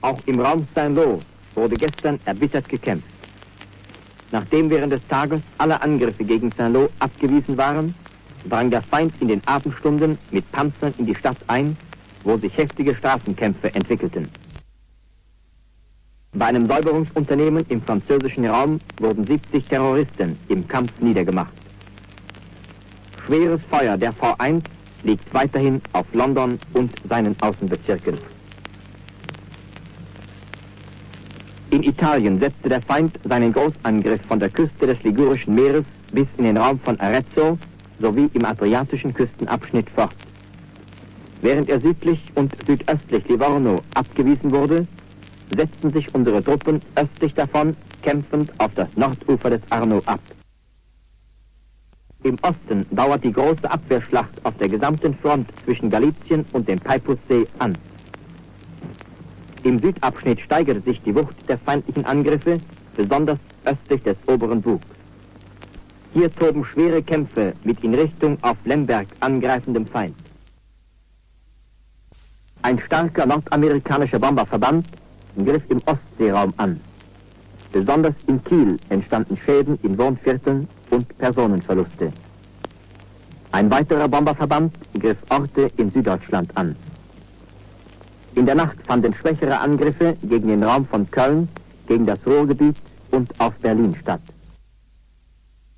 Auch im Raum Saint-Lô wurde gestern erbittert gekämpft. Nachdem während des Tages alle Angriffe gegen Saint-Lô abgewiesen waren, drang der Feind in den Abendstunden mit Panzern in die Stadt ein, wo sich heftige Straßenkämpfe entwickelten. Bei einem Säuberungsunternehmen im französischen Raum wurden 70 Terroristen im Kampf niedergemacht. Schweres Feuer der V1 liegt weiterhin auf London und seinen Außenbezirken. In Italien setzte der Feind seinen Großangriff von der Küste des Ligurischen Meeres bis in den Raum von Arezzo sowie im adriatischen Küstenabschnitt fort. Während er südlich und südöstlich Livorno abgewiesen wurde, setzten sich unsere Truppen östlich davon kämpfend auf das Nordufer des Arno ab. Im Osten dauert die große Abwehrschlacht auf der gesamten Front zwischen Galizien und dem Peipussee an. Im Südabschnitt steigerte sich die Wucht der feindlichen Angriffe, besonders östlich des oberen Bugs. Hier toben schwere Kämpfe mit in Richtung auf Lemberg angreifendem Feind. Ein starker nordamerikanischer Bomberverband griff im Ostseeraum an. Besonders in Kiel entstanden Schäden in Wohnvierteln und Personenverluste. Ein weiterer Bomberverband griff Orte in Süddeutschland an. In der Nacht fanden schwächere Angriffe gegen den Raum von Köln, gegen das Ruhrgebiet und auf Berlin statt.